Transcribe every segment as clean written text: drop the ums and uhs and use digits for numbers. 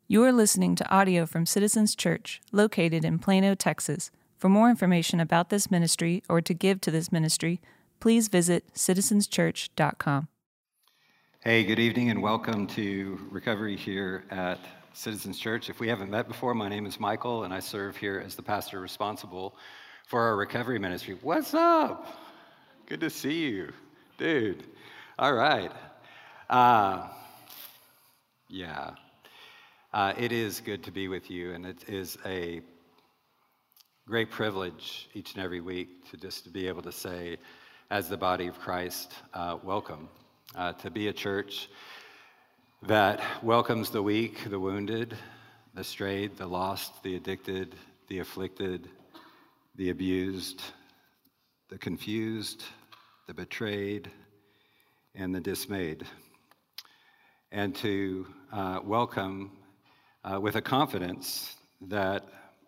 You are listening to audio from Citizens Church, located in Plano, Texas. For more information about this ministry or to give to this ministry, please visit citizenschurch.com. Hey, good evening and welcome to Recovery here at Citizens Church. If we haven't met before, my name is Michael and I serve here as the pastor responsible for our recovery ministry. What's up? Good to see you, dude. All right. It is good to be with you, and it is a great privilege each and every week to be able to say, as the body of Christ, welcome. To be a church that welcomes the weak, the wounded, the strayed, the lost, the addicted, the afflicted, the abused, the confused, the betrayed, and the dismayed. And to welcome with a confidence that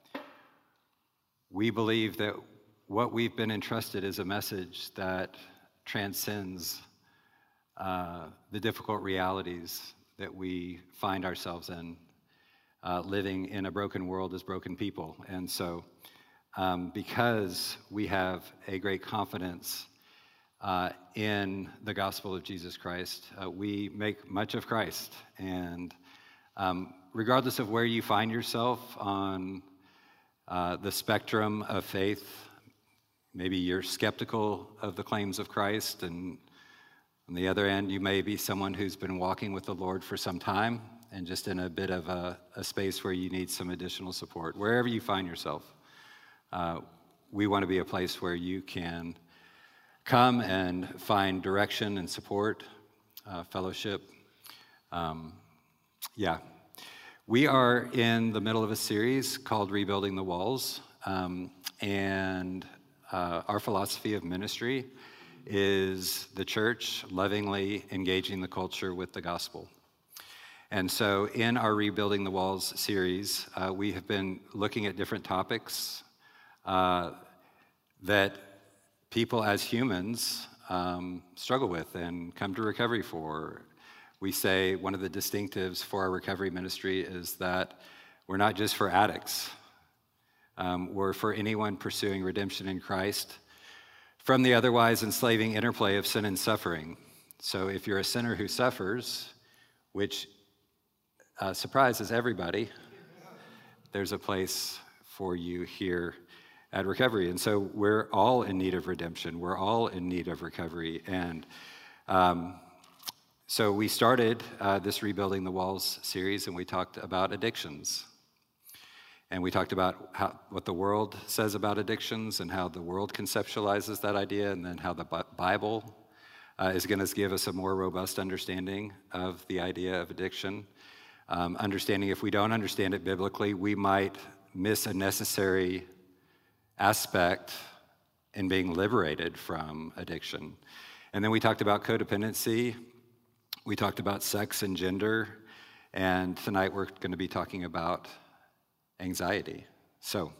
we believe that what we've been entrusted is a message that transcends the difficult realities that we find ourselves in, living in a broken world as broken people. And so, because we have a great confidence in the gospel of Jesus Christ, we make much of Christ. And regardless of where you find yourself on the spectrum of faith, maybe you're skeptical of the claims of Christ, and on the other end, you may be someone who's been walking with the Lord for some time and just in a bit of a space where you need some additional support. Wherever you find yourself, we want to be a place where you can come and find direction and support, fellowship. We are in the middle of a series called Rebuilding the Walls, and our philosophy of ministry is the church lovingly engaging the culture with the gospel. And so in our Rebuilding the Walls series, we have been looking at different topics that people as humans struggle with and come to recovery for. We say one of the distinctives for our recovery ministry is that we're not just for addicts. We're for anyone pursuing redemption in Christ from the otherwise enslaving interplay of sin and suffering. So if you're a sinner who suffers, which surprises everybody, there's a place for you here at Recovery. And so we're all in need of redemption. We're all in need of recovery. And so we started this Rebuilding the Walls series, and we talked about addictions. And we talked about what the world says about addictions and how the world conceptualizes that idea, and then how the Bible is going to give us a more robust understanding of the idea of addiction. Understanding if we don't understand it biblically, we might miss a necessary aspect in being liberated from addiction. And then we talked about codependency. We talked about sex and gender, and tonight we're going to be talking about anxiety. So,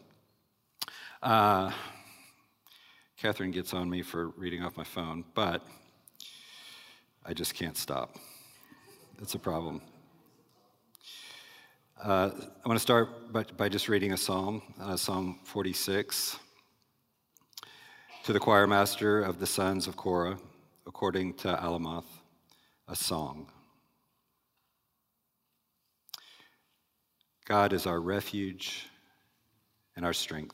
Catherine gets on me for reading off my phone, but I just can't stop. That's a problem. I want to start by just reading a psalm, Psalm 46, to the choir master of the sons of Korah, according to Alamoth. A song. God is our refuge and our strength,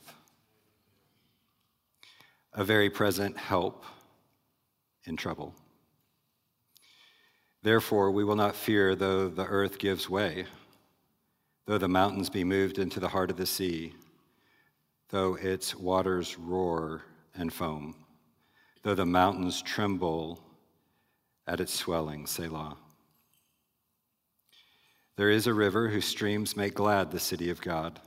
a very present help in trouble. Therefore, we will not fear though the earth gives way, though the mountains be moved into the heart of the sea, though its waters roar and foam, though the mountains tremble at its swelling, Selah. There is a river whose streams make glad the city of God,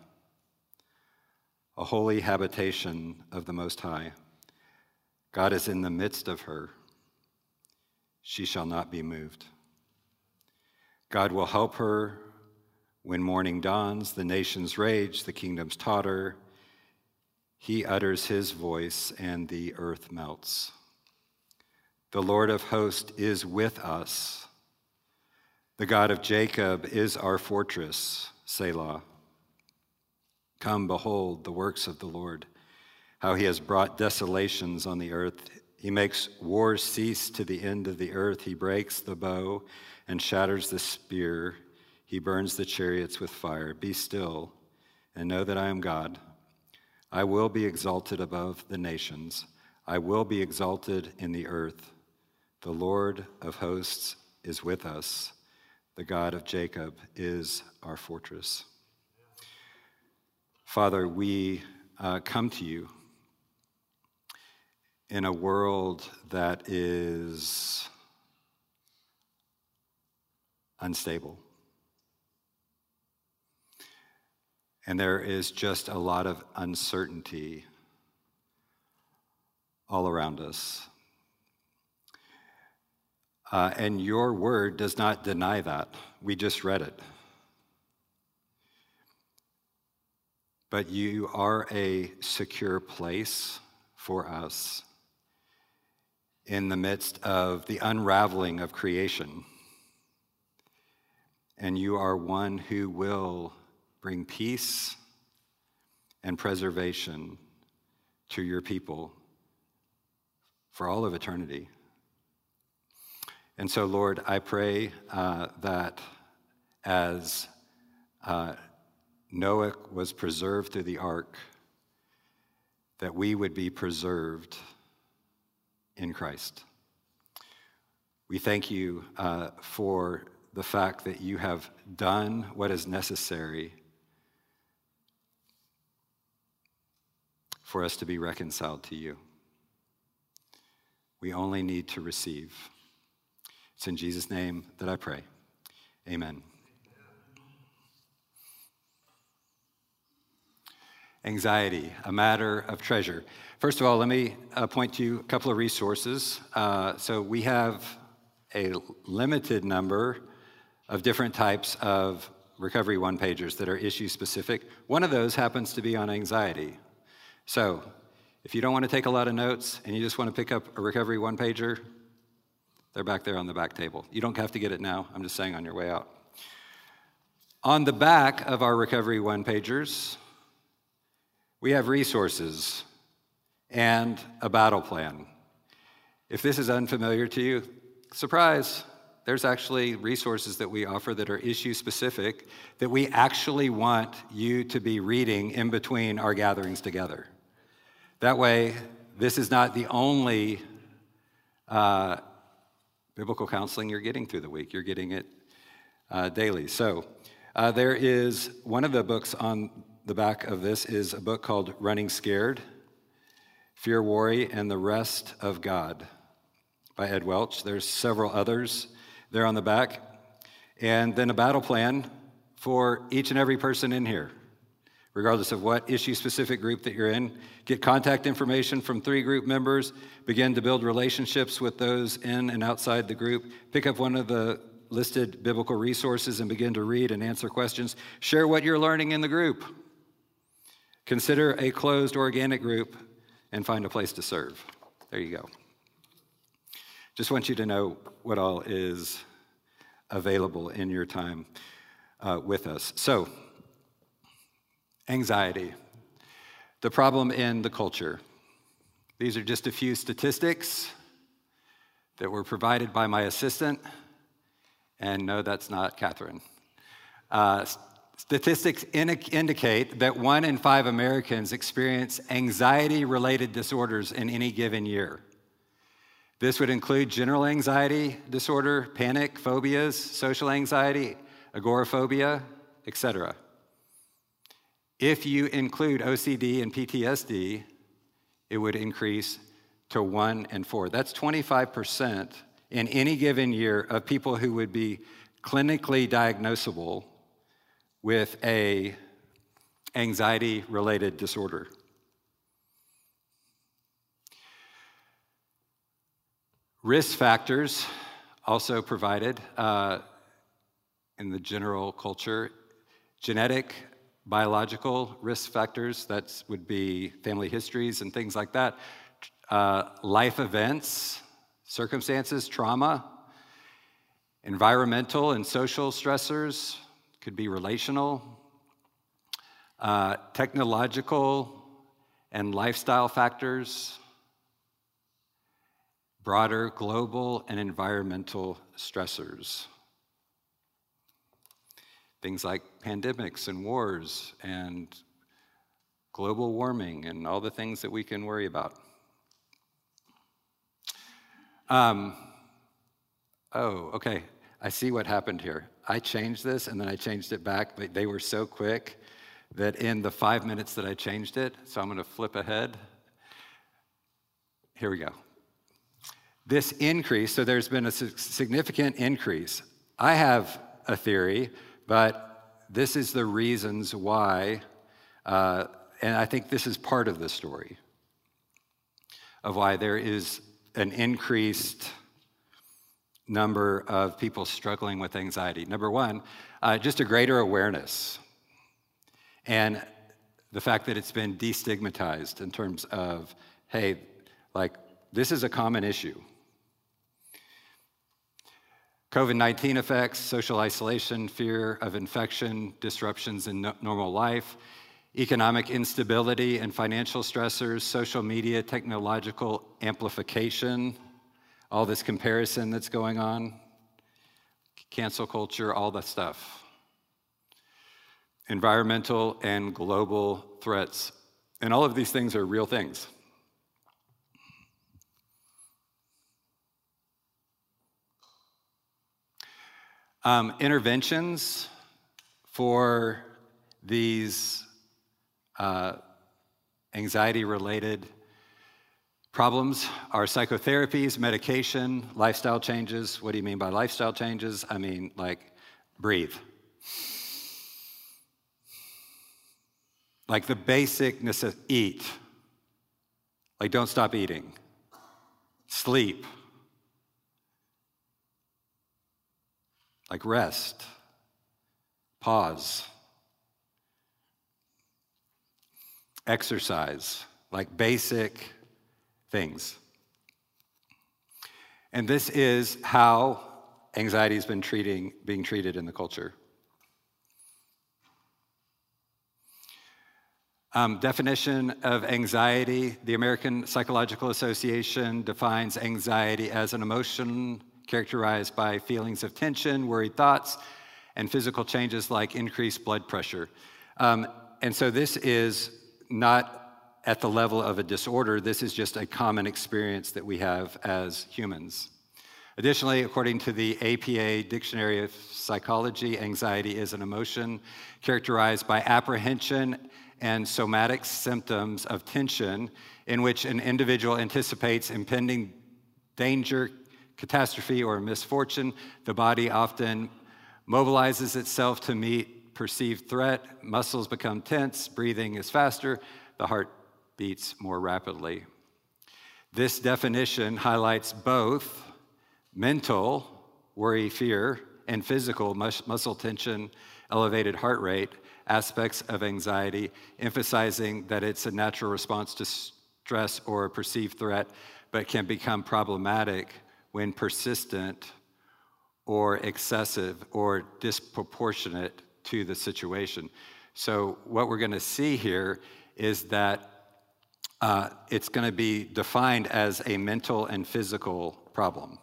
a holy habitation of the Most High. God is in the midst of her. She shall not be moved. God will help her when morning dawns. The nations rage, the kingdoms totter. He utters his voice, and the earth melts. The Lord of hosts is with us. The God of Jacob is our fortress, Selah. Come, behold the works of the Lord, how he has brought desolations on the earth. He makes wars cease to the end of the earth. He breaks the bow and shatters the spear. He burns the chariots with fire. Be still and know that I am God. I will be exalted above the nations. I will be exalted in the earth. The Lord of hosts is with us. The God of Jacob is our fortress. Father, we come to you in a world that is unstable. And there is just a lot of uncertainty all around us. And your word does not deny that. We just read it. But you are a secure place for us in the midst of the unraveling of creation. And you are one who will bring peace and preservation to your people for all of eternity. And so, Lord, I pray that as Noah was preserved through the ark, that we would be preserved in Christ. We thank you for the fact that you have done what is necessary for us to be reconciled to you. We only need to receive. It's in Jesus' name that I pray. Amen. Anxiety, a matter of treasure. First of all, let me point to a couple of resources. So we have a limited number of different types of Recovery one-pagers that are issue-specific. One of those happens to be on anxiety. So if you don't want to take a lot of notes and you just want to pick up a Recovery one-pager, they're back there on the back table. You don't have to get it now. I'm just saying on your way out. On the back of our Recovery one-pagers, we have resources and a battle plan. If this is unfamiliar to you, surprise, there's actually resources that we offer that are issue-specific that we actually want you to be reading in between our gatherings together. That way, this is not the only biblical counseling you're getting through the week. You're getting it daily. So there is one of the books on the back of this is a book called Running Scared, Fear, Worry, and the Rest of God by Ed Welch. There's several others there on the back. And then a battle plan for each and every person in here, regardless of what issue-specific group that you're in. Get contact information from 3 group members. Begin to build relationships with those in and outside the group. Pick up one of the listed biblical resources and begin to read and answer questions. Share what you're learning in the group. Consider a closed organic group and find a place to serve. There you go. Just want you to know what all is available in your time with us. So, anxiety, the problem in the culture. These are just a few statistics that were provided by my assistant. And no, that's not Catherine. Statistics indicate that 1 in 5 Americans experience anxiety-related disorders in any given year. This would include general anxiety disorder, panic, phobias, social anxiety, agoraphobia, etc. If you include OCD and PTSD, it would increase to 1 in 4. That's 25% in any given year of people who would be clinically diagnosable with a anxiety-related disorder. Risk factors also provided in the general culture. Genetic, biological risk factors, that would be family histories and things like that. Life events, circumstances, trauma. Environmental and social stressors could be relational. Technological and lifestyle factors. Broader global and environmental stressors. Things like pandemics and wars and global warming and all the things that we can worry about. Okay, I see what happened here. I changed this and then I changed it back, but they were so quick that in the 5 minutes that I changed it, so I'm gonna flip ahead. Here we go. This increase, so there's been a significant increase. I have a theory, but this is the reasons why, and I think this is part of the story of why there is an increased number of people struggling with anxiety. Number one, just a greater awareness and the fact that it's been destigmatized in terms of, hey, like, this is a common issue. COVID-19 effects, social isolation, fear of infection, disruptions in normal life, economic instability and financial stressors, social media, technological amplification, all this comparison that's going on, cancel culture, all that stuff. Environmental and global threats. And all of these things are real things. Interventions for these anxiety-related problems are psychotherapies, medication, lifestyle changes. What do you mean by lifestyle changes? I mean, like, breathe. Like the basic necessity, eat. Like, don't stop eating. Sleep. Like, rest. Pause. Exercise. Like basic things. And this is how anxiety has been being treated in the culture. Definition of anxiety. The American Psychological Association defines anxiety as an emotion characterized by feelings of tension, worried thoughts, and physical changes like increased blood pressure. And so this is not at the level of a disorder. This is just a common experience that we have as humans. Additionally, according to the APA Dictionary of Psychology, anxiety is an emotion characterized by apprehension and somatic symptoms of tension in which an individual anticipates impending danger, catastrophe, or misfortune. The body often mobilizes itself to meet perceived threat. Muscles become tense, breathing is faster, the heart beats more rapidly. This definition highlights both mental, worry, fear, and physical, muscle tension, elevated heart rate, aspects of anxiety, emphasizing that it's a natural response to stress or a perceived threat, but can become problematic when persistent or excessive or disproportionate to the situation. So what we're going to see here is that it's going to be defined as a mental and physical problem.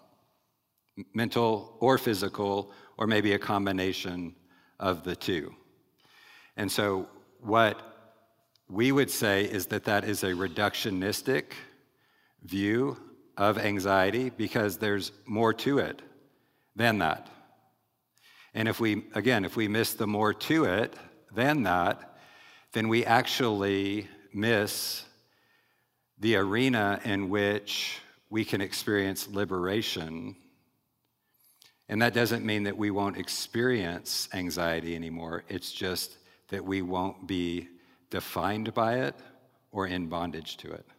Mental or physical, or maybe a combination of the two. And so what we would say is that that is a reductionistic view of anxiety because there's more to it than that. And if we miss the more to it than that, then we actually miss the arena in which we can experience liberation. And that doesn't mean that we won't experience anxiety anymore. It's just that we won't be defined by it or in bondage to it.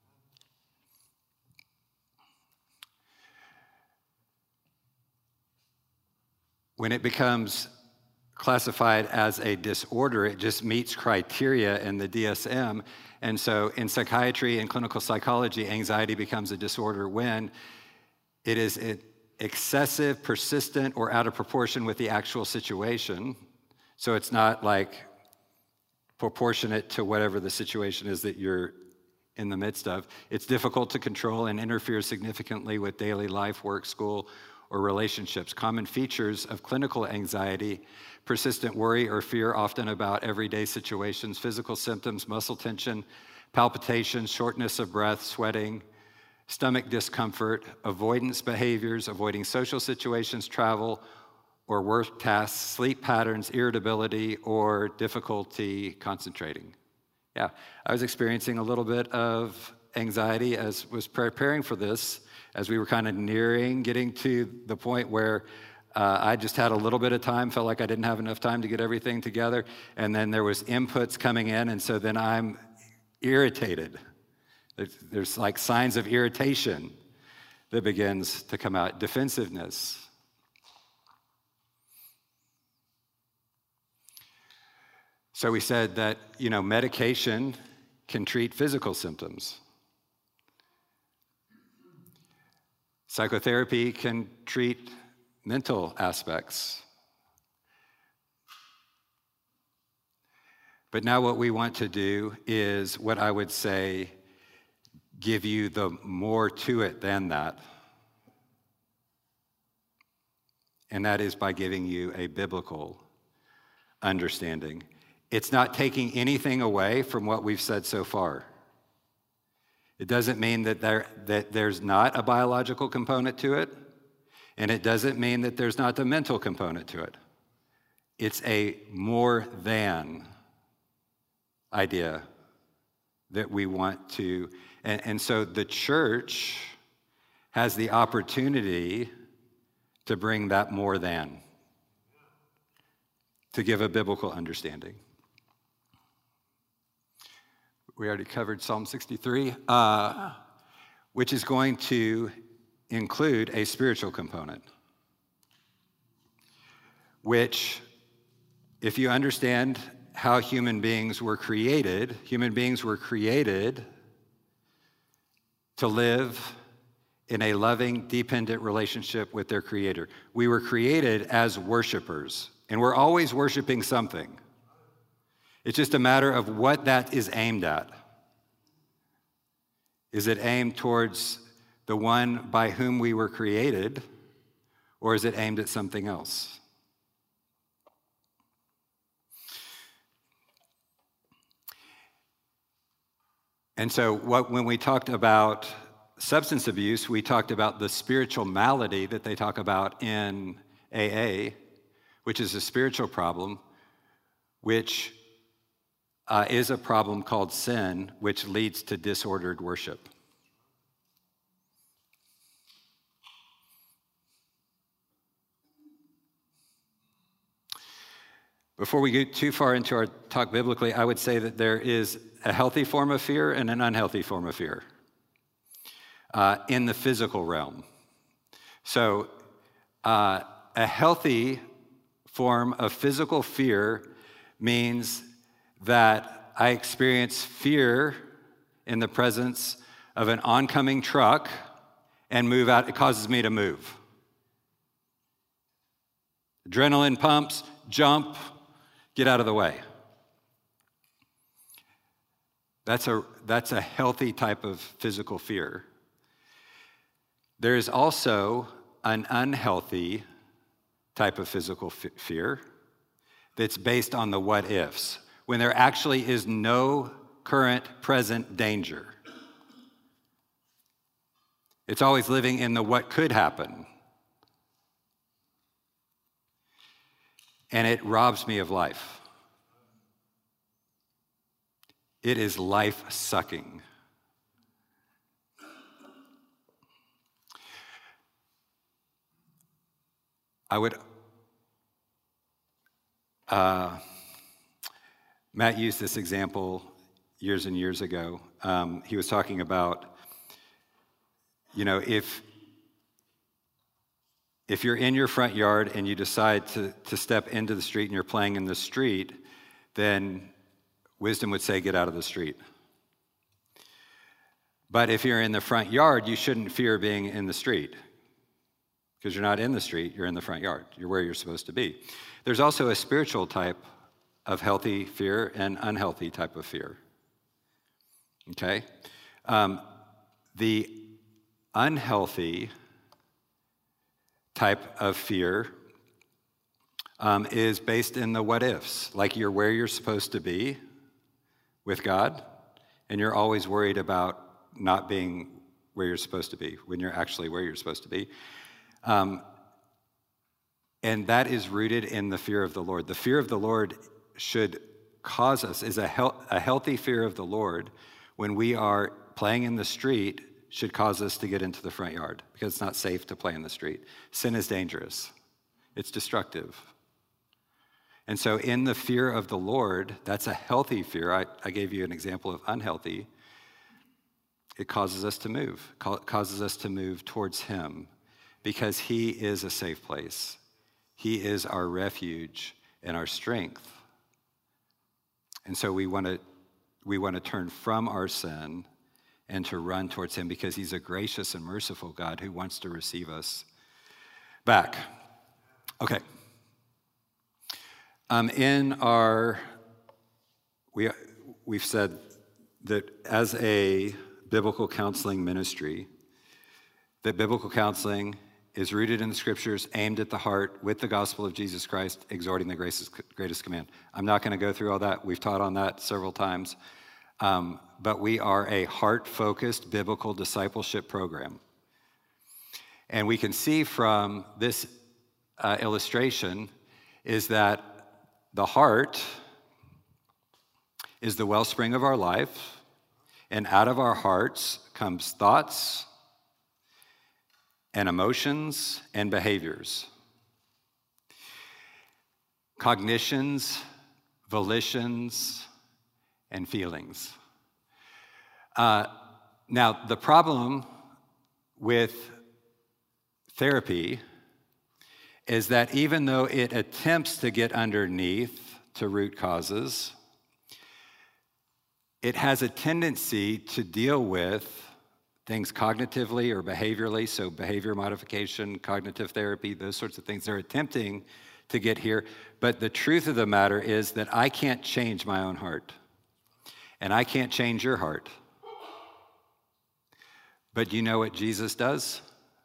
When it becomes classified as a disorder, it just meets criteria in the DSM. And so in psychiatry and clinical psychology, anxiety becomes a disorder when it is excessive, persistent, or out of proportion with the actual situation. So it's not like proportionate to whatever the situation is that you're in the midst of. It's difficult to control and interferes significantly with daily life, work, school, or relationships. Common features of clinical anxiety: persistent worry or fear, often about everyday situations, physical symptoms, muscle tension, palpitations, shortness of breath, sweating, stomach discomfort, avoidance behaviors, avoiding social situations, travel, or work tasks, sleep patterns, irritability, or difficulty concentrating. Yeah, I was experiencing a little bit of anxiety as was preparing for this, as we were kind of getting to the point where I just had a little bit of time, felt like I didn't have enough time to get everything together, and then there was inputs coming in, and so then I'm irritated. There's like signs of irritation that begins to come out, defensiveness. So we said that, medication can treat physical symptoms. Psychotherapy can treat mental aspects. But now what we want to do is what I would say, give you the more to it than that. And that is by giving you a biblical understanding. It's not taking anything away from what we've said so far. It doesn't mean that there's not a biological component to it, and it doesn't mean that there's not the mental component to it. It's a more than idea that we want to, and so the church has the opportunity to bring that more than, to give a biblical understanding. We already covered Psalm 63, which is going to include a spiritual component, which, if you understand how human beings were created to live in a loving, dependent relationship with their Creator. We were created as worshipers, and we're always worshiping something. It's just a matter of what that is aimed at. Is it aimed towards the one by whom we were created, or is it aimed at something else? And so when we talked about substance abuse, we talked about the spiritual malady that they talk about in AA, which is a spiritual problem, which is a problem called sin, which leads to disordered worship. Before we get too far into our talk biblically, I would say that there is a healthy form of fear and an unhealthy form of fear in the physical realm. So a healthy form of physical fear means that I experience fear in the presence of an oncoming truck and move out. It causes me to move. Adrenaline pumps, jump, get out of the way. That's a healthy type of physical fear. There is also an unhealthy type of physical fear that's based on the what ifs, when there actually is no current present danger. It's always living in the what could happen. And it robs me of life. It is life-sucking. I would, Matt used this example years and years ago. He was talking about, if you're in your front yard and you decide to step into the street and you're playing in the street, then wisdom would say, get out of the street. But if you're in the front yard, you shouldn't fear being in the street. because you're not in the street, you're in the front yard. You're where you're supposed to be. There's also a spiritual type of healthy fear and unhealthy type of fear. Okay? The unhealthy type of fear is based in the what ifs, like you're where you're supposed to be with God, and you're always worried about not being where you're supposed to be when you're actually where you're supposed to be. And that is rooted in the fear of the Lord. The fear of the Lord should cause us, is a healthy fear of the Lord when we are playing in the street should cause us to get into the front yard because it's not safe to play in the street. Sin is dangerous. It's destructive. And so in the fear of the Lord, that's a healthy fear. I gave you an example of unhealthy. It causes us to move, causes us to move towards him because he is a safe place. He is our refuge and our strength. And so we want to turn from our sin and to run towards him because he's a gracious and merciful God who wants to receive us back. Okay. We've said that as a biblical counseling ministry, that biblical counseling is rooted in the scriptures, aimed at the heart, with the gospel of Jesus Christ, exhorting the greatest command. I'm not going to go through all that. We've taught on that several times. But we are a heart-focused biblical discipleship program. And we can see from this illustration is that the heart is the wellspring of our life, and out of our hearts comes thoughts and emotions and behaviors, cognitions, volitions, and feelings. Now, the problem with therapy is that even though it attempts to get underneath to root causes, it has a tendency to deal with things cognitively or behaviorally, so behavior modification, cognitive therapy, those sorts of things. They're attempting to get here, but the truth of the matter is that I can't change my own heart, and I can't change your heart. But do you know what Jesus does?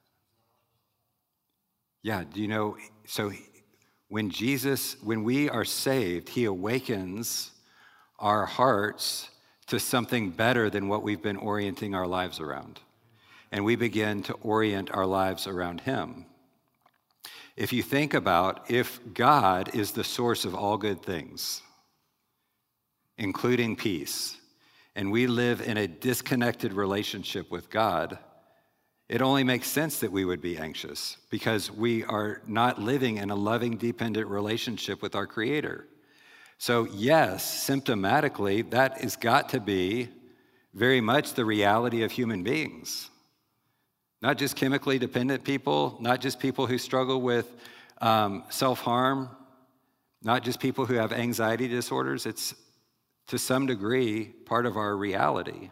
Yeah, do you know? So when we are saved, he awakens our hearts to something better than what we've been orienting our lives around. And we begin to orient our lives around him. If you think about, if God is the source of all good things, including peace, and we live in a disconnected relationship with God, it only makes sense that we would be anxious because we are not living in a loving, dependent relationship with our Creator. So yes, symptomatically, that has got to be very much the reality of human beings. Not just chemically dependent people, not just people who struggle with self-harm, not just people who have anxiety disorders. It's, to some degree, part of our reality.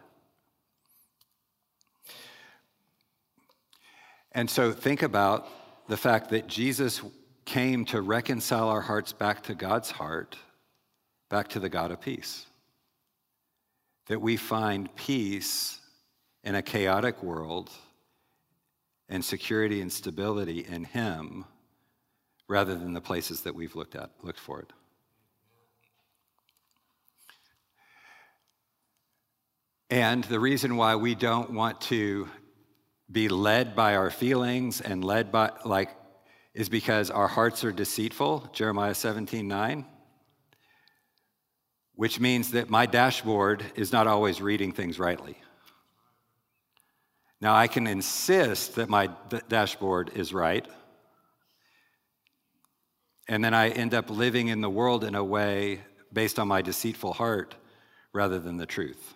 And so think about the fact that Jesus came to reconcile our hearts back to God's heart, back to the God of peace. That we find peace in a chaotic world and security and stability in him rather than the places that we've looked for it. And the reason why we don't want to be led by our feelings and led by, is because our hearts are deceitful, Jeremiah 17:9, which means that my dashboard is not always reading things rightly. Now, I can insist that my dashboard is right, and then I end up living in the world in a way based on my deceitful heart rather than the truth.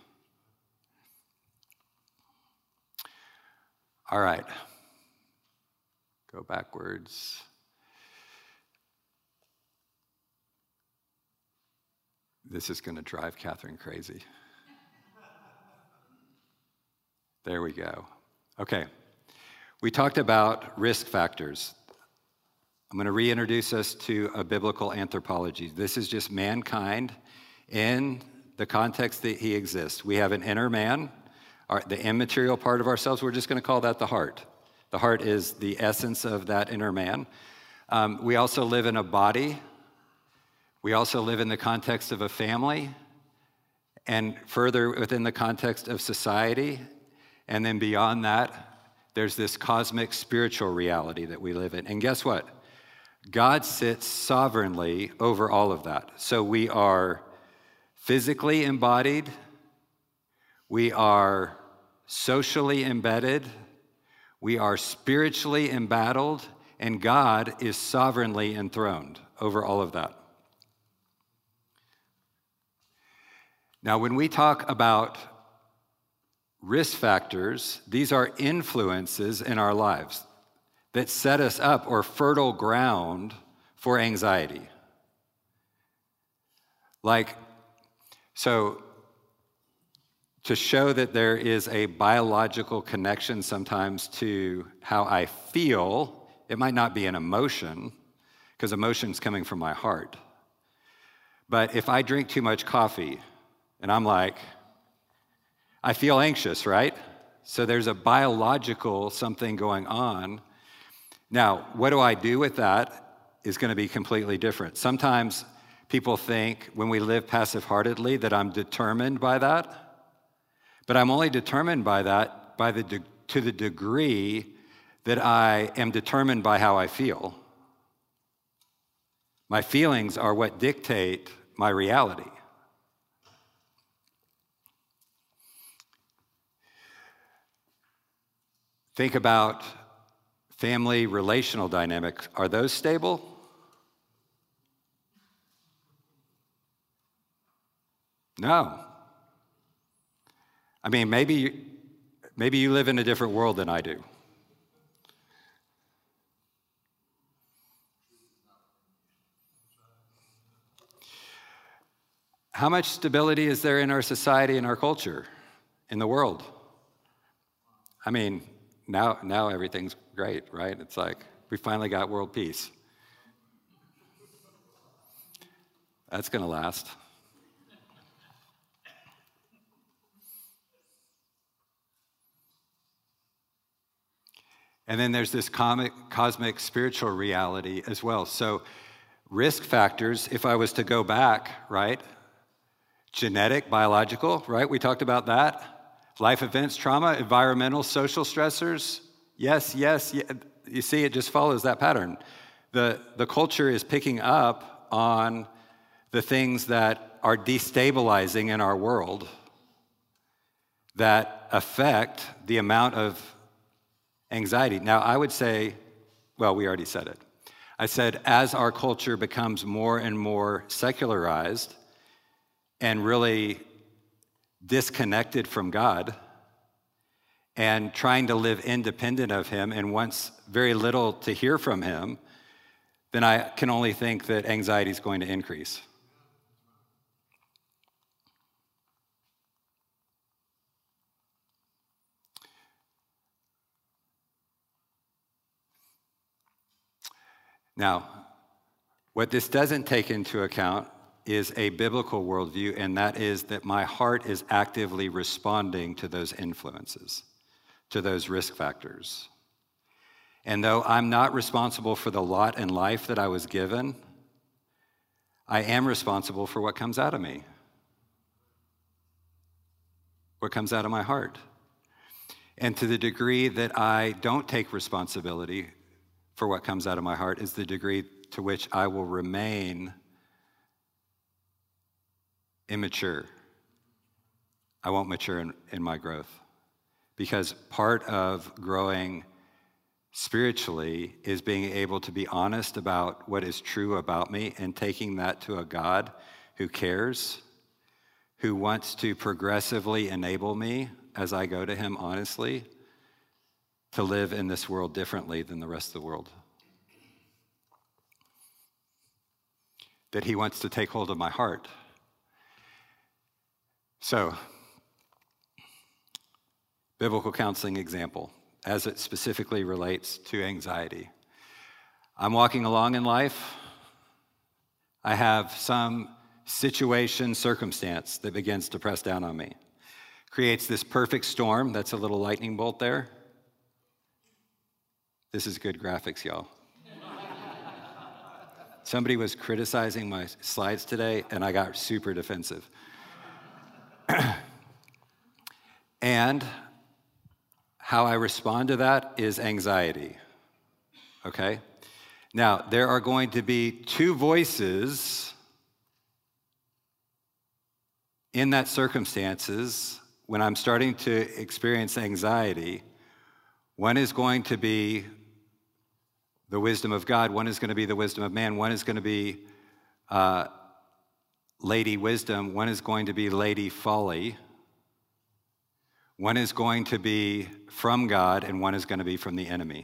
All right, go backwards. This is going to drive Catherine crazy. There we go. Okay, We talked about risk factors. I'm going to reintroduce us to a biblical anthropology. This is just mankind in the context that he exists. We have an inner man, the immaterial part of ourselves. We're just going to call that the heart. The heart is the essence of that inner man. We also live in a body. We also live in the context of a family, and further within the context of society. And then beyond that, there's this cosmic spiritual reality that we live in. And guess what? God sits sovereignly over all of that. So we are physically embodied, we are socially embedded, we are spiritually embattled, and God is sovereignly enthroned over all of that. Now, when we talk about risk factors, these are influences in our lives that set us up or fertile ground for anxiety. So to show that there is a biological connection sometimes to how I feel, it might not be an emotion, because emotion's coming from my heart. But if I drink too much coffee, and I'm like, I feel anxious, right? So there's a biological something going on. Now, what do I do with that is going to be completely different. Sometimes people think when we live passive-heartedly that I'm determined by that, but I'm only determined by that to the degree that I am determined by how I feel. My feelings are what dictate my reality. Think about family relational dynamics. Are those stable? No. I mean, maybe you live in a different world than I do. How much stability is there in our society and our culture, in the world? I mean, now everything's great, right? It's like we finally got world peace. That's going to last. And then there's this cosmic spiritual reality as well. So risk factors, if I was to go back, right? Genetic, biological, right? We talked about that. Life events, trauma, environmental, social stressors. Yes. You see, it just follows that pattern. The culture is picking up on the things that are destabilizing in our world that affect the amount of anxiety. Now, I would say, well, we already said it. I said, as our culture becomes more and more secularized and really disconnected from God and trying to live independent of him and wants very little to hear from him, then I can only think that anxiety is going to increase. Now, what this doesn't take into account is a biblical worldview, and that is that my heart is actively responding to those influences, to those risk factors. And though I'm not responsible for the lot in life that I was given, I am responsible for what comes out of me, what comes out of my heart. And to the degree that I don't take responsibility for what comes out of my heart is the degree to which I will remain immature. I won't mature in my growth. Because part of growing spiritually is being able to be honest about what is true about me and taking that to a God who cares, who wants to progressively enable me as I go to him honestly to live in this world differently than the rest of the world. That he wants to take hold of my heart. So, biblical counseling example. as it specifically relates to anxiety. I'm walking along in life. I have some situation, circumstance that begins to press down on me. Creates this perfect storm. That's a little lightning bolt there. This is good graphics, y'all. Somebody was criticizing my slides today, and I got super defensive. And how I respond to that is anxiety, okay? Now, there are going to be two voices in that circumstances when I'm starting to experience anxiety. One is going to be the wisdom of God. One is going to be the wisdom of man. One is going to be Lady Wisdom. One is going to be Lady Folly. One is going to be from God, and one is going to be from the enemy.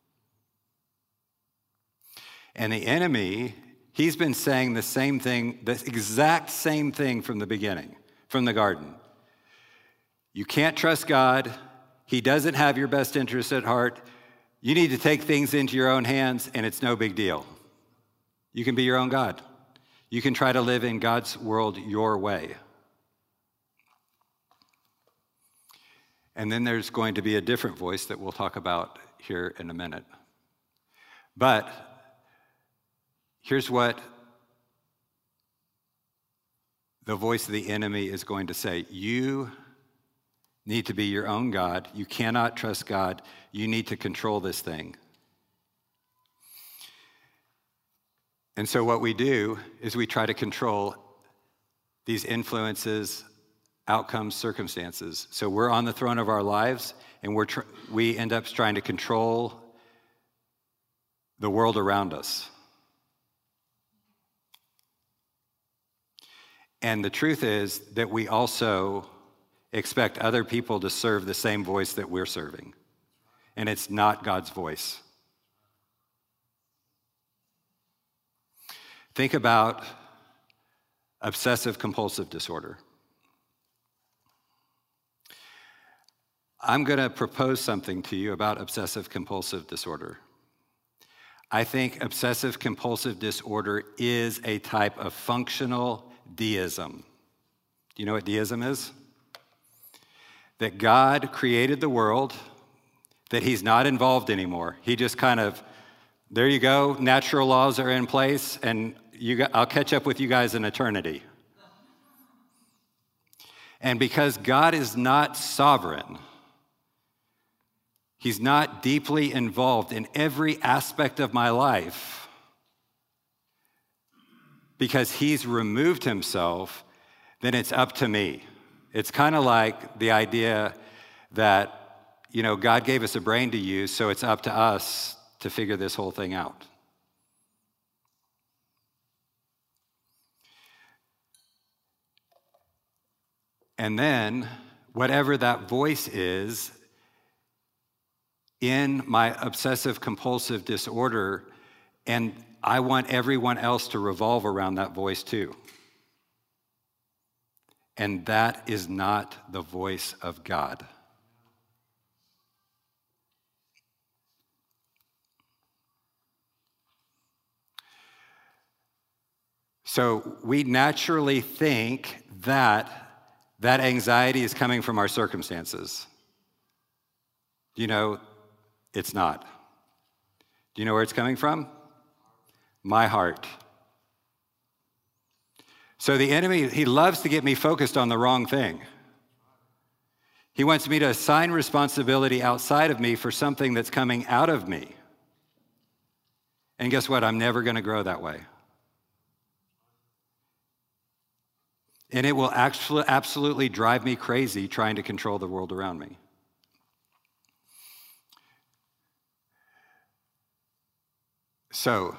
And the enemy, he's been saying the same thing, the exact same thing from the beginning, from the garden. You can't trust God. He doesn't have your best interest at heart. You need to take things into your own hands, and it's no big deal. You can be your own God. You can try to live in God's world your way. And then there's going to be a different voice that we'll talk about here in a minute. But here's what the voice of the enemy is going to say. You need to be your own God. You cannot trust God. You need to control this thing. And so what we do is we try to control these influences, outcomes, circumstances. So we're on the throne of our lives, and we end up trying to control the world around us. And the truth is that we also expect other people to serve the same voice that we're serving. And it's not God's voice. Think about obsessive compulsive disorder. I'm going to propose something to you about obsessive compulsive disorder. I think obsessive compulsive disorder is a type of functional deism. Do you know what deism is? That God created the world, that he's not involved anymore. He just kind of, there you go, natural laws are in place, and I'll catch up with you guys in eternity. And because God is not sovereign, he's not deeply involved in every aspect of my life, because he's removed himself, then it's up to me. It's kind of like the idea that, God gave us a brain to use, so it's up to us to figure this whole thing out. And then, whatever that voice is, in my obsessive compulsive disorder, and I want everyone else to revolve around that voice too. And that is not the voice of God. So we naturally think that anxiety is coming from our circumstances. It's not. Do you know where it's coming from? My heart. So the enemy, he loves to get me focused on the wrong thing. He wants me to assign responsibility outside of me for something that's coming out of me. And guess what? I'm never going to grow that way. And it will actually absolutely drive me crazy trying to control the world around me. So,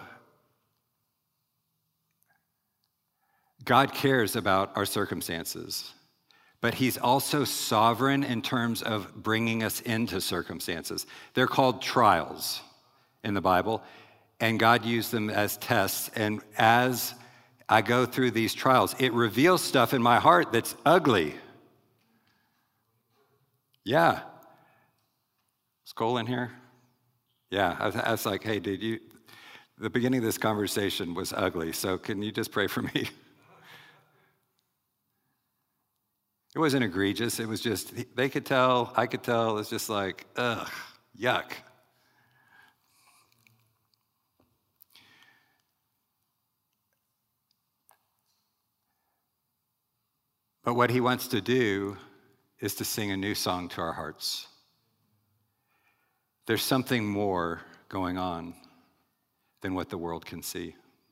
God cares about our circumstances, but he's also sovereign in terms of bringing us into circumstances. They're called trials in the Bible, and God used them as tests. And as I go through these trials, it reveals stuff in my heart that's ugly. Yeah. Is Cole in here? Yeah, I was like, hey, dude, the beginning of this conversation was ugly, so can you just pray for me? It wasn't egregious. It was just, they could tell, I could tell. It's just like, ugh, yuck. But what he wants to do is to sing a new song to our hearts. There's something more going on than what the world can see.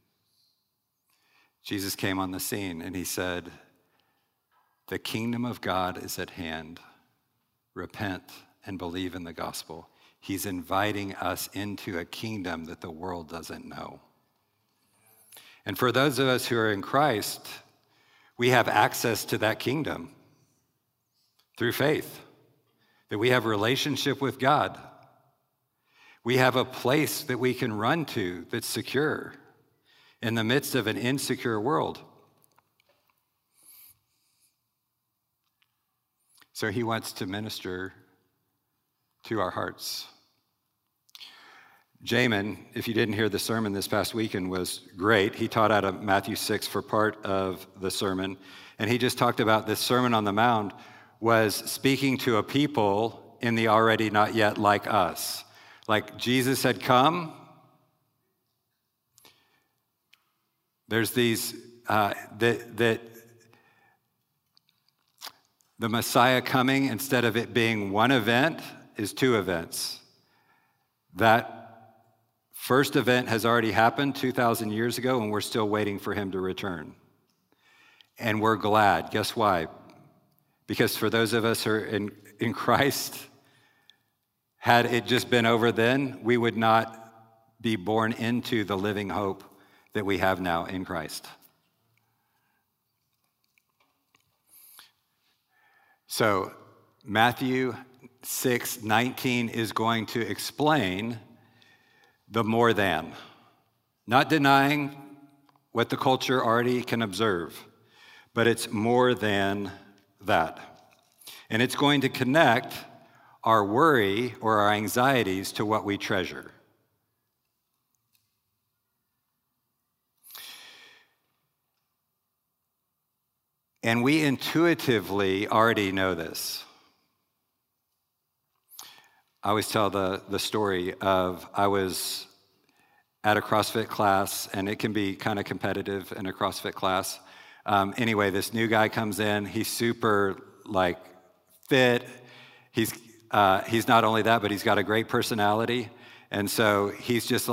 Jesus came on the scene and he said, the kingdom of God is at hand. Repent and believe in the gospel. He's inviting us into a kingdom that the world doesn't know. And for those of us who are in Christ, we have access to that kingdom through faith, that we have a relationship with God. We have a place that we can run to that's secure in the midst of an insecure world. So he wants to minister to our hearts. Jamin, if you didn't hear the sermon this past weekend, was great. He taught out of Matthew 6 for part of the sermon, and he just talked about this Sermon on the Mount was speaking to a people in the already not yet like us. Like Jesus had come. There's these, that the Messiah coming, instead of it being one event, is two events. That first event has already happened 2,000 years ago, and we're still waiting for him to return. And we're glad. Guess why? Because for those of us who are in Christ, had it just been over then, we would not be born into the living hope that we have now in Christ. So Matthew 6:19 is going to explain the more than, not denying what the culture already can observe, but it's more than that. And it's going to connect our worry or our anxieties to what we treasure. And we intuitively already know this. I always tell the story of I was at a CrossFit class, and it can be kind of competitive in a CrossFit class. Anyway, this new guy comes in. He's super fit. He's not only that, but he's got a great personality. And so he's just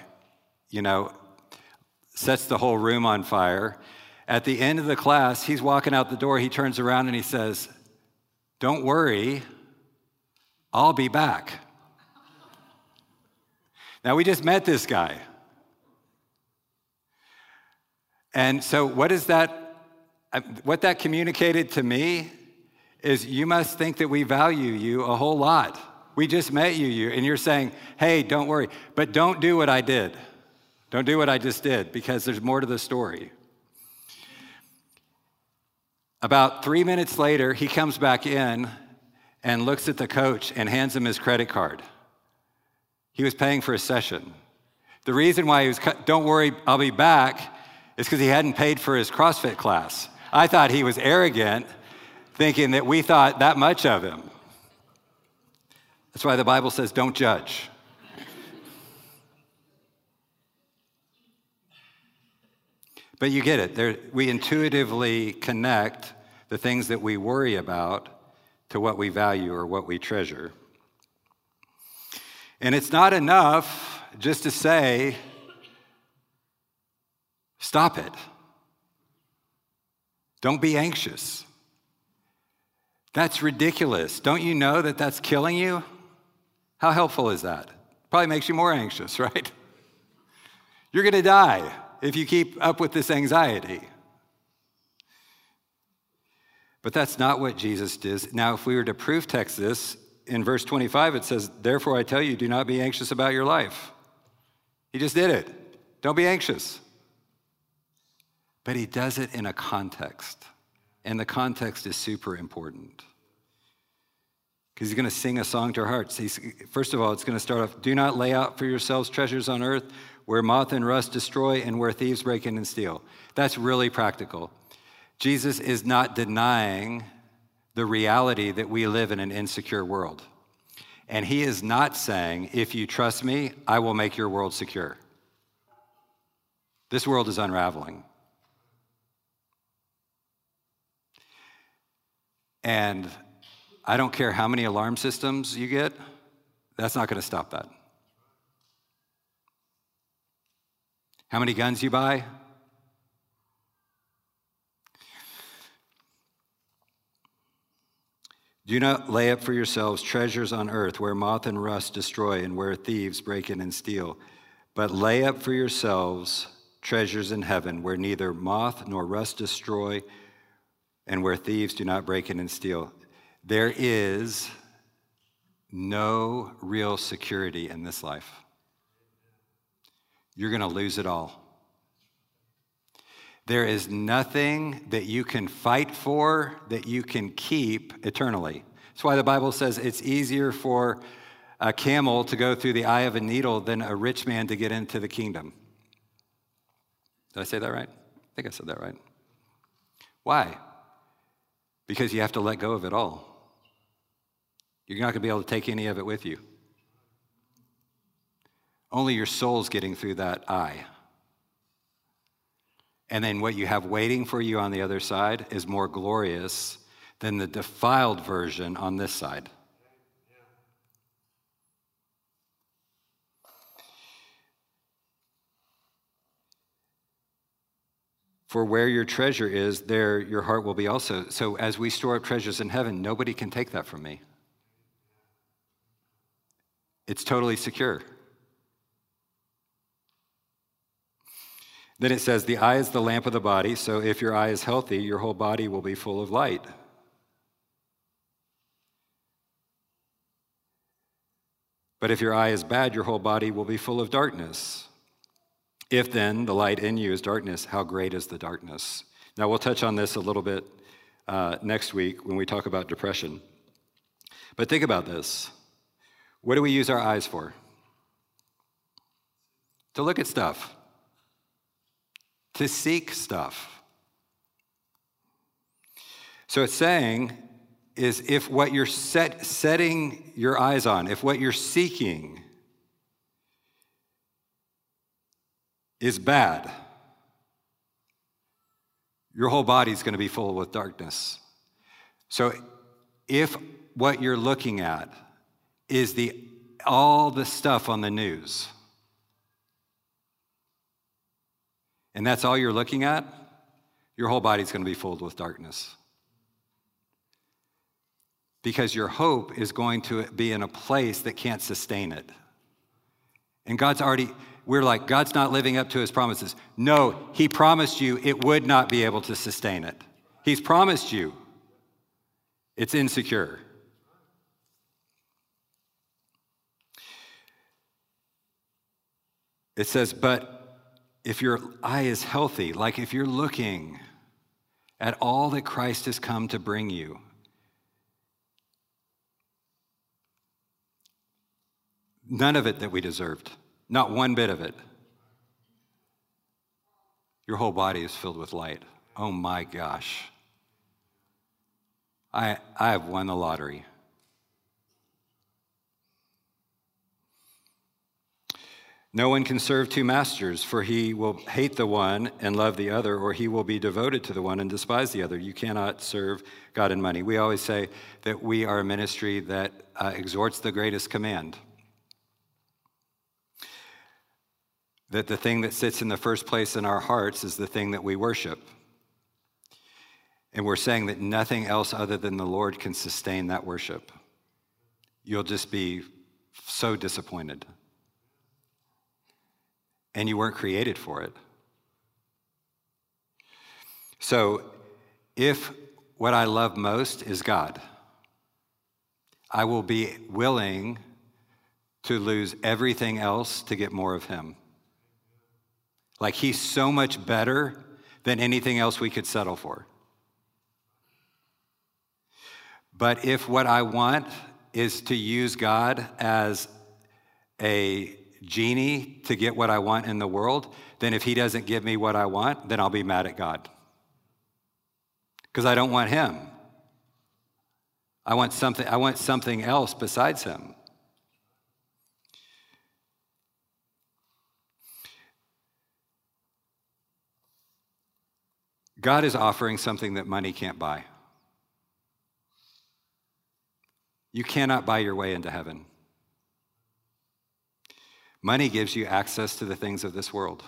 sets the whole room on fire. At the end of the class, he's walking out the door. He turns around and he says, "Don't worry, I'll be back." Now, we just met this guy. And so what that communicated to me is you must think that we value you a whole lot. We just met you, and you're saying, hey, don't worry, but don't do what I did. Don't do what I just did, because there's more to the story. About 3 minutes later, he comes back in and looks at the coach and hands him his credit card. He was paying for a session. The reason why he was, don't worry, I'll be back, is because he hadn't paid for his CrossFit class. I thought he was arrogant, thinking that we thought that much of him. That's why the Bible says, don't judge. But you get it. We intuitively connect the things that we worry about to what we value or what we treasure. And it's not enough just to say, stop it. Don't be anxious. That's ridiculous. Don't you know that that's killing you? How helpful is that? Probably makes you more anxious, right? You're going to die if you keep up with this anxiety. But that's not what Jesus did. Now, if we were to proof text this, in verse 25, it says, therefore I tell you, do not be anxious about your life. He just did it. Don't be anxious. But he does it in a context. And the context is super important. because he's going to sing a song to our hearts. First of all, it's going to start off, do not lay out for yourselves treasures on earth where moth and rust destroy and where thieves break in and steal. That's really practical. Jesus is not denying the reality that we live in an insecure world. And he is not saying, if you trust me, I will make your world secure. This world is unraveling. And I don't care how many alarm systems you get, that's not going to stop that. How many guns you buy? Do not lay up for yourselves treasures on earth where moth and rust destroy and where thieves break in and steal. But lay up for yourselves treasures in heaven where neither moth nor rust destroy and where thieves do not break in and steal. There is no real security in this life. You're going to lose it all. There is nothing that you can fight for that you can keep eternally. That's why the Bible says it's easier for a camel to go through the eye of a needle than a rich man to get into the kingdom. Did I say that right? I think I said that right. Why? Because you have to let go of it all. You're not going to be able to take any of it with you. Only your soul's getting through that eye. And then what you have waiting for you on the other side is more glorious than the defiled version on this side. For where your treasure is, there your heart will be also. So as we store up treasures in heaven, nobody can take that from me. It's totally secure. Then it says, the eye is the lamp of the body, so if your eye is healthy, your whole body will be full of light. But if your eye is bad, your whole body will be full of darkness. If then the light in you is darkness, how great is the darkness? Now we'll touch on this a little bit next week when we talk about depression. But think about this. What do we use our eyes for? To look at stuff. To seek stuff. So it's saying is if what you're setting your eyes on, if what you're seeking is bad, your whole body's going to be full with darkness. So if what you're looking at is all the stuff on the news, and that's all you're looking at, your whole body's going to be filled with darkness. Because your hope is going to be in a place that can't sustain it. And we're like, God's not living up to his promises. No, he promised you it would not be able to sustain it. He's promised you. It's insecure. It says, but if your eye is healthy, like if you're looking at all that Christ has come to bring you, none of it that we deserved, not one bit of it, your whole body is filled with light. Oh my gosh. I have won the lottery. No one can serve two masters, for he will hate the one and love the other, or he will be devoted to the one and despise the other. You cannot serve God and money. We always say that we are a ministry that exhorts the greatest command. That the thing that sits in the first place in our hearts is the thing that we worship. And we're saying that nothing else other than the Lord can sustain that worship. You'll just be so disappointed. And you weren't created for it. So if what I love most is God, I will be willing to lose everything else to get more of him. Like he's so much better than anything else we could settle for. But if what I want is to use God as a genie to get what I want in the world, then if he doesn't give me what I want, then I'll be mad at God. Because I don't want him. I want something else besides him. God is offering something that money can't buy. You cannot buy your way into heaven. Money gives you access to the things of this world.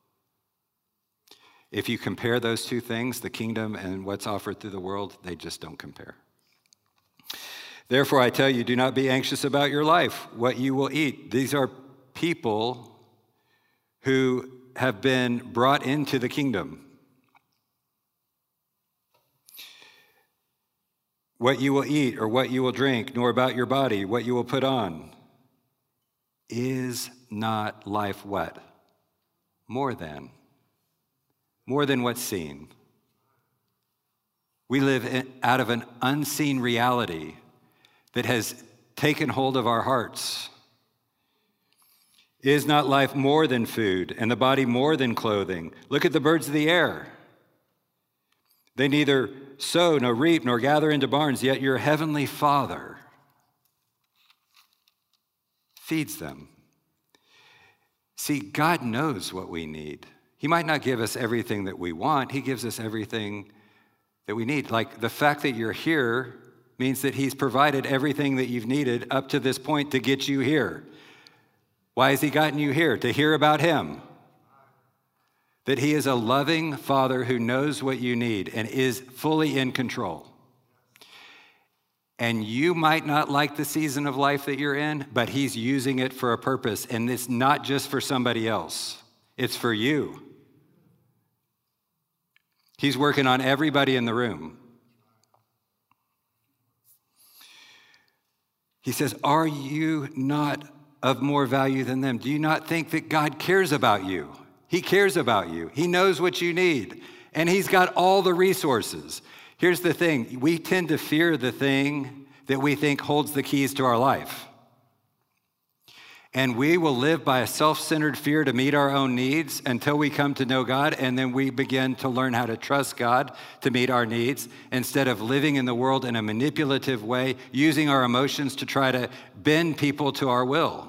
If you compare those two things, the kingdom and what's offered through the world, they just don't compare. Therefore, I tell you, do not be anxious about your life, what you will eat. These are people who have been brought into the kingdom. What you will eat or what you will drink, nor about your body, what you will put on. Is not life what? More than what's seen. We live out of an unseen reality that has taken hold of our hearts. Is not life more than food, and the body more than clothing? Look at the birds of the air. They neither sow, nor reap, nor gather into barns, yet your heavenly Father feeds them. See, God knows what we need. He might not give us everything that we want. He gives us everything that we need. Like the fact that you're here means that he's provided everything that you've needed up to this point to get you here. Why has he gotten you here? To hear about him. That he is a loving Father who knows what you need and is fully in control. And you might not like the season of life that you're in, but he's using it for a purpose. And it's not just for somebody else. It's for you. He's working on everybody in the room. He says, are you not of more value than them? Do you not think that God cares about you? He cares about you. He knows what you need. And he's got all the resources. Here's the thing. We tend to fear the thing that we think holds the keys to our life. And we will live by a self-centered fear to meet our own needs until we come to know God, and then we begin to learn how to trust God to meet our needs instead of living in the world in a manipulative way, using our emotions to try to bend people to our will.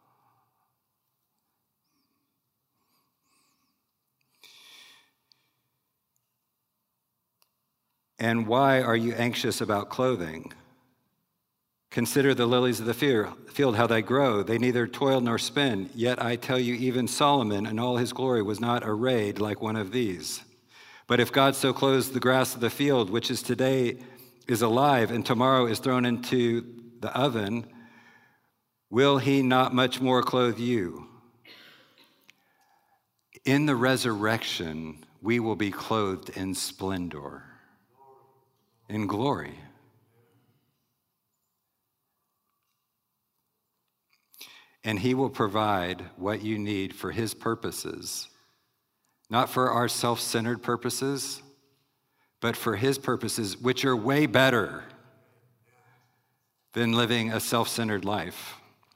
And why are you anxious about clothing? Consider the lilies of the field, how they grow. They neither toil nor spin. Yet I tell you, even Solomon in all his glory was not arrayed like one of these. But if God so clothes the grass of the field, which is today is alive and tomorrow is thrown into the oven, will he not much more clothe you? In the resurrection, we will be clothed in splendor, in glory. And he will provide what you need for his purposes, not for our self-centered purposes, but for his purposes, which are way better than living a self-centered life.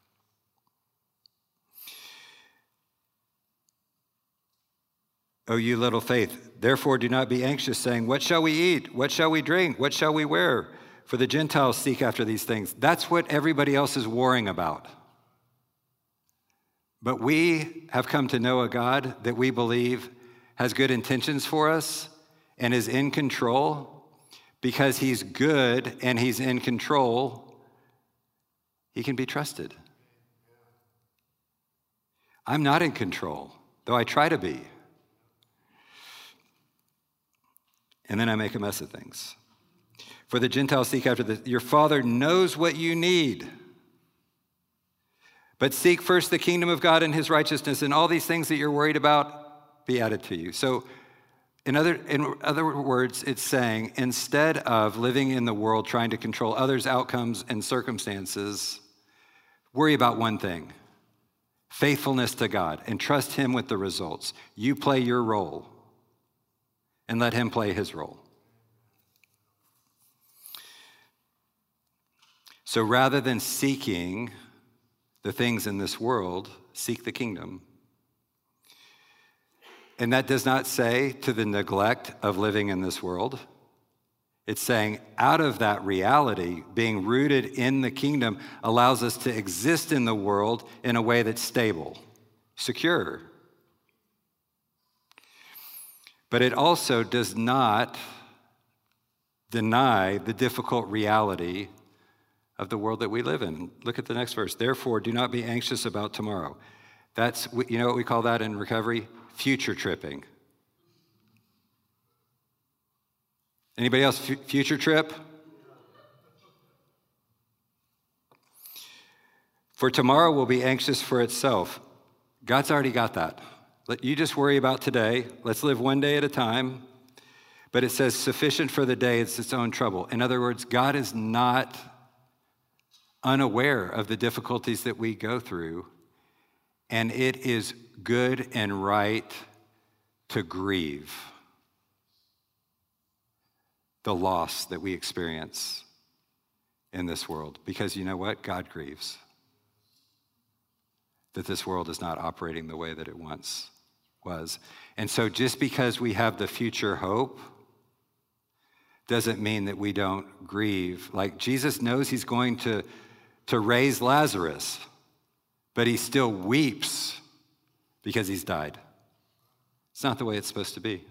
O you little faith, therefore do not be anxious, saying, what shall we eat? What shall we drink? What shall we wear? For the Gentiles seek after these things. That's what everybody else is worrying about. But we have come to know a God that we believe has good intentions for us and is in control. Because he's good and he's in control, he can be trusted. I'm not in control, though I try to be. And then I make a mess of things. For the Gentiles seek after this. Your Father knows what you need. But seek first the kingdom of God and his righteousness, and all these things that you're worried about be added to you. So in other words, it's saying, instead of living in the world trying to control others' outcomes and circumstances, worry about one thing: faithfulness to God, and trust him with the results. You play your role, and let him play his role. So rather than seeking the things in this world, seek the kingdom. And that does not say to the neglect of living in this world. It's saying out of that reality, being rooted in the kingdom allows us to exist in the world in a way that's stable, secure. But it also does not deny the difficult reality of the world that we live in. Look at the next verse. Therefore, do not be anxious about tomorrow. That's, you know what we call that in recovery? Future tripping. Anybody else future trip? For tomorrow will be anxious for itself. God's already got that. You just worry about today. Let's live one day at a time. But it says sufficient for the day, it's its own trouble. In other words, God is not unaware of the difficulties that we go through. And it is good and right to grieve the loss that we experience in this world. Because you know what? God grieves that this world is not operating the way that it once was. And so just because we have the future hope doesn't mean that we don't grieve. Like Jesus knows he's going to raise Lazarus, but he still weeps because he's died. It's not the way it's supposed to be.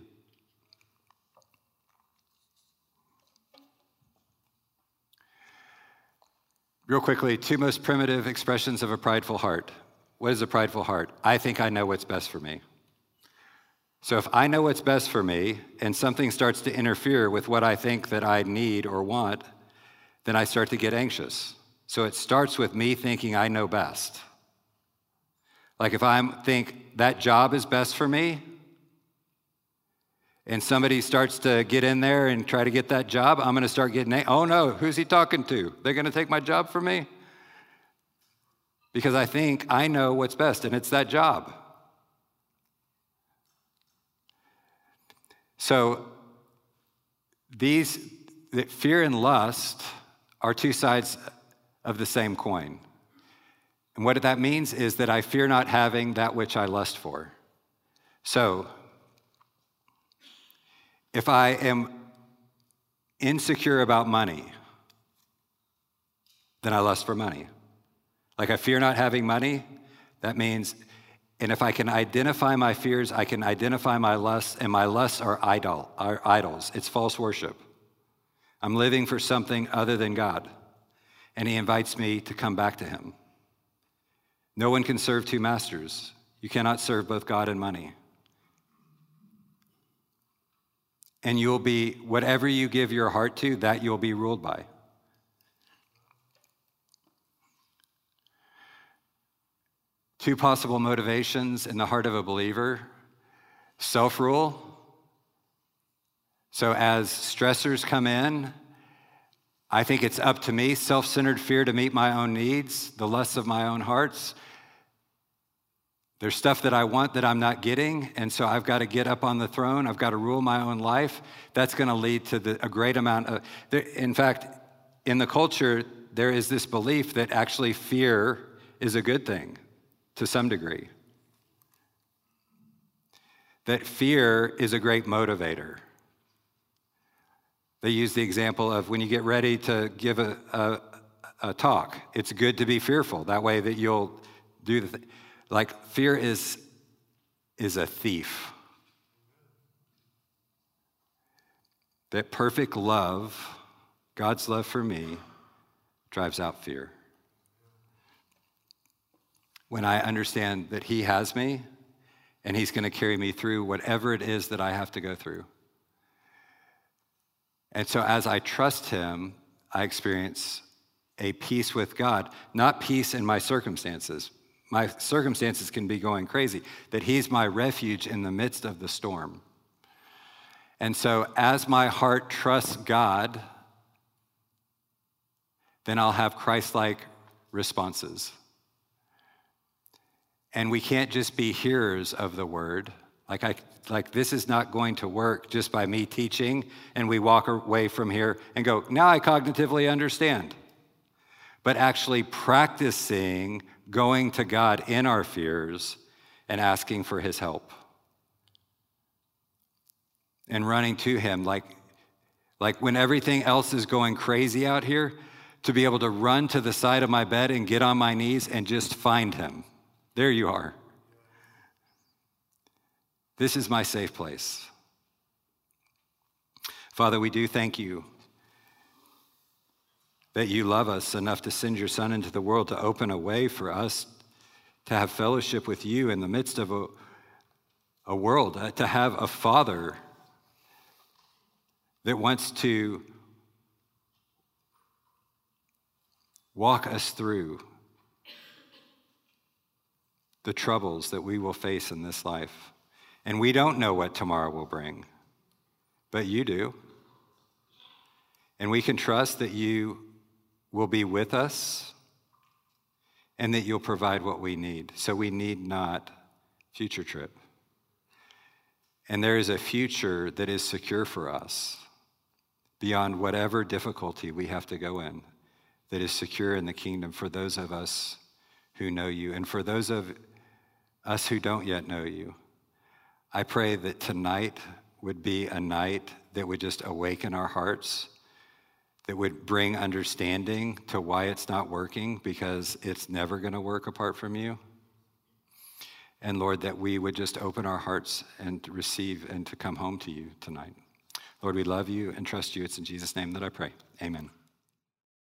Real quickly, two most primitive expressions of a prideful heart. What is a prideful heart? I think I know what's best for me. So if I know what's best for me and something starts to interfere with what I think that I need or want, then I start to get anxious. So it starts with me thinking I know best. Like if I think that job is best for me, and somebody starts to get in there and try to get that job, I'm going to start getting, oh no, who's he talking to? They're going to take my job from me? Because I think I know what's best, and it's that job. So fear and lust are two sides of the same coin. And what that means is that I fear not having that which I lust for. So if I am insecure about money, then I lust for money. Like I fear not having money, that means, and if I can identify my fears, I can identify my lusts, and my lusts are idols. It's false worship. I'm living for something other than God, and he invites me to come back to him. No one can serve two masters. You cannot serve both God and money. And you'll be, whatever you give your heart to, that you'll be ruled by. Two possible motivations in the heart of a believer: self-rule. So as stressors come in, I think it's up to me, self-centered fear to meet my own needs, the lusts of my own hearts. There's stuff that I want that I'm not getting, and so I've got to get up on the throne. I've got to rule my own life. That's going to lead to a great amount of, in fact, in the culture, there is this belief that actually fear is a good thing to some degree. That fear is a great motivator. They use the example of when you get ready to give a talk, it's good to be fearful. That way that you'll do the thing. Like fear is a thief. That perfect love, God's love for me, drives out fear. When I understand that he has me and he's going to carry me through whatever it is that I have to go through. And so as I trust him, I experience a peace with God, not peace in my circumstances. My circumstances can be going crazy, that he's my refuge in the midst of the storm. And so as my heart trusts God, then I'll have Christ-like responses. And we can't just be hearers of the word. Like this is not going to work just by me teaching and we walk away from here and go, now I cognitively understand. but actually practicing going to God in our fears and asking for his help. And running to him like when everything else is going crazy out here, to be able to run to the side of my bed and get on my knees and just find him. There you are. This is my safe place. Father, we do thank you that you love us enough to send your Son into the world to open a way for us to have fellowship with you in the midst of a world, to have a Father that wants to walk us through the troubles that we will face in this life. And we don't know what tomorrow will bring, but you do. And we can trust that you will be with us and that you'll provide what we need. So we need not future trip. And there is a future that is secure for us beyond whatever difficulty we have to go in, that is secure in the kingdom for those of us who know you. And for those of us who don't yet know you, I pray that tonight would be a night that would just awaken our hearts, that would bring understanding to why it's not working, because it's never going to work apart from you. And Lord, that we would just open our hearts and to receive and to come home to you tonight. Lord, we love you and trust you. It's in Jesus' name that I pray. Amen.